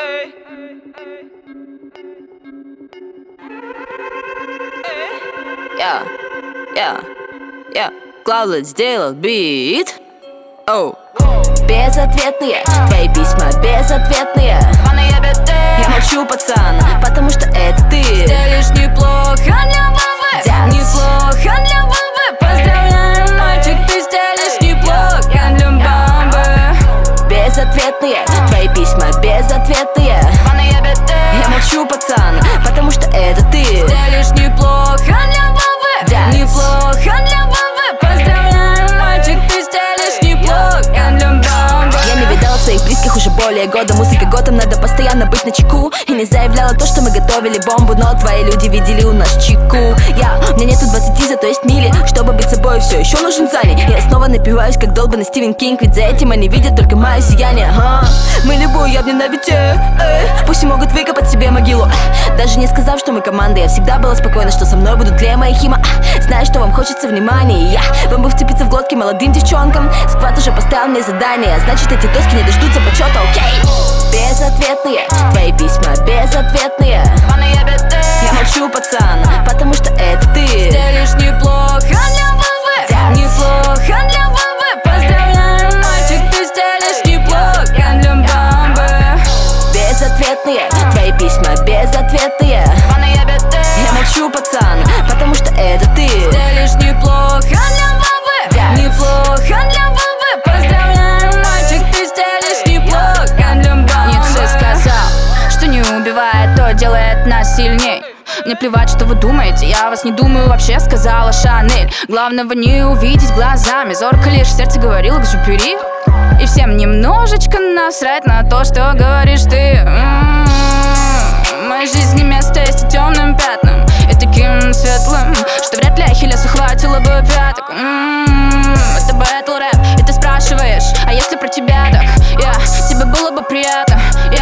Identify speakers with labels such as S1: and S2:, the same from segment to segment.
S1: Cloudlet сделал бит. Безответные твои письма, безответные. Я молчу, пацан, потому что это ты
S2: стелишь неплохо для Вовы, неплохо для Вовы. Поздравляю, мальчик, ты стелишь неплохо для бомбы.
S1: Безответные твои письма, безответные. Я молчу, пацан, потому что это ты
S2: стелишь неплохо для Вовы, неплохо для Вовы. Поздравляю, мальчик, ты стелишь неплохо для бомбы.
S1: Я не видела своих близких уже более года. Музыка Готэм, надо постоянно быть начеку. И не заявляла то, что мы готовили бомбу, но твои люди видели у нас чеку. Мне нету 20, зато есть мили. Чтобы быть собой, все еще нужен Зани. Я снова напиваюсь, как долбанный Стивен Кинг. Ведь за этим они видят только мое сияние. Мы любую явно на бите. Пусть и могут выкопать себе могилу. Даже не сказав, что мы команда, я всегда была спокойна, что со мной будут Глема и Хима. Знаю, что вам хочется внимания, я вам бы вцепиться в глотки молодым девчонкам. Сквад уже поставил мне задание, значит эти доски не дождутся почета, окей? Безответные твои письма, безответные. Я молчу, пацан, потому что это ты
S2: стелишь неплохо для Вовы, неплохо для Вовы. Поздравляю, мальчик, ты стелишь неплохо для бомбы.
S1: Безответные твои письма, безответные. Я молчу, пацан, потому что это ты
S2: стелишь неплохо для Вовы, неплохо для Вовы. Поздравляю, мальчик, ты стелишь неплохо для бомбы. Ницше сказал, что не убивает, то делает нас сильней. Мне плевать, что вы думаете, я вас не думаю вообще, сказала Шанель. Главного не увидеть глазами, зорко лишь сердце говорило к жупюри. И всем немножечко насрать на то, что говоришь ты. В моей жизни место есть и темным пятнам, и таким светлым, что вряд ли Ахиллесу хватило бы пяток. Это бэтл рэп, и ты спрашиваешь, а если про тебя так? Тебе было бы приятно,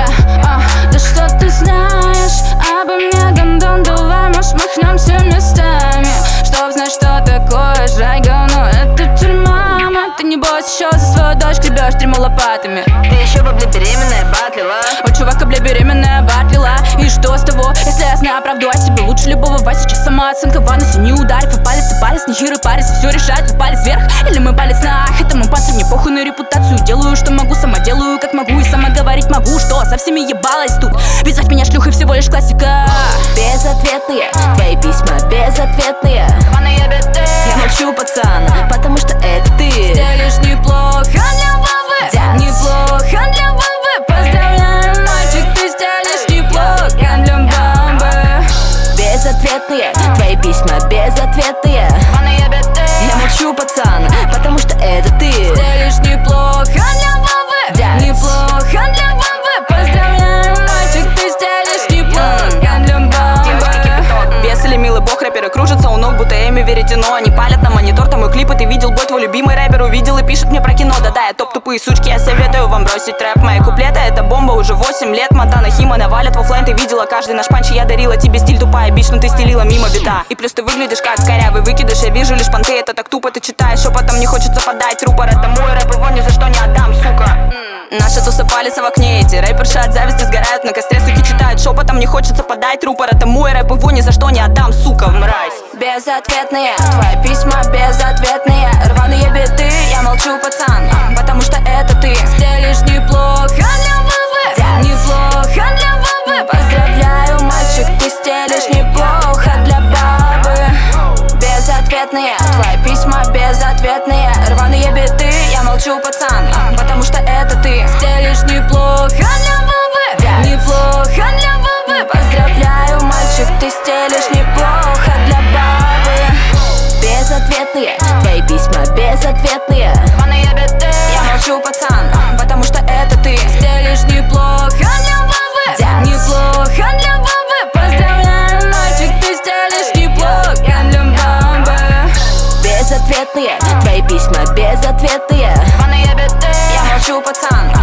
S2: да что ты знаешь обо мне, гондон, давай, может, махнемся местами, чтоб знать, что такое жрать говно. Это тюрьма, ты не бойся, еще за свою дочь гребешь 3 лопатами.
S1: Ты еще бы, бля, беременная батлила.
S2: Чувака, бля, беременная батлила. И что с того, если я знаю правду о себе лучше любого вас? Сейчас самооценка в анусе, не ударив и палец, не хиры парится. Все решает, вы палец вверх или мы палец на ах. Это мой пацан, мне похуй на репутацию. Делаю, что могу, сама делаю, как могу. И сама говорить могу, что со всеми ебалась тут. Писать меня шлюхой всего лишь классика.
S1: Безответные твои письма, безответные. Я молчу, пацан, потому что это ты
S2: стелишь неплохо для Вовы, неплохо для Вовы. Поздравляю, мальчик, ты стелишь неплохо для бомбы.
S1: Безответные твои письма, безответные. Я молчу, пацан, потому что это ты
S2: стелишь неплохо для Вовы, неплохо для Вовы. Поздравляю, мальчик, ты стелишь неплохо для бомбы.
S3: Бес или милый бог, рэперы кружатся у ног, будто ими веретено. Они палят на монитор, там и клипы. Ты видел бой, твой любимый рэпер увидел и пишет мне про кино. Да-да, я топ тупые сучки, я советую вам бросить рэп. Мои куплеты — это бомба уже 8 лет. Монтана, Хима навалят в оффлайн, ты видела каждый наш панч. Я дарила тебе стиль тупая бич, но ты стелила мимо бита. И плюс ты выглядишь как корявый выкидыш. Я вижу лишь понты, это так тупо. Ты читаешь шепотом, не хочется подать рупор. Это мой рэп, его ни за что не отдам, сука. Наша туса палится в окне, эти рэперши от зависти сгорают на костре. Суки читают шепотом, не хочется подать рупор. Это мой рэп, его ни за что не отдам, сука, мразь.
S1: Безответные твои письма, безответные. Рваные биты, я молчу, пацан, потому что это ты
S2: стелишь неплохо для Вовы, неплохо для Вовы.
S1: Поздравляю, мальчик, ты стелишь неплохо для бабы. Безответные твои письма, безответные. Рваные биты, я молчу, пацан, потому что это ты
S2: стелишь неплохо для Вовы, неплохо для Вовы.
S1: Поздравляю, мальчик, ты стелишь неплохо для бабы. Безответные твои письма, безответные. Я молчу, пацан, потому что это ты
S2: стелишь неплохо для Вовы, неплохо для Вовы. Поздравляю, мальчик, ты стелишь неплохо для бомбы.
S1: Безответные твои письма, безответные. Я молчу, пацан,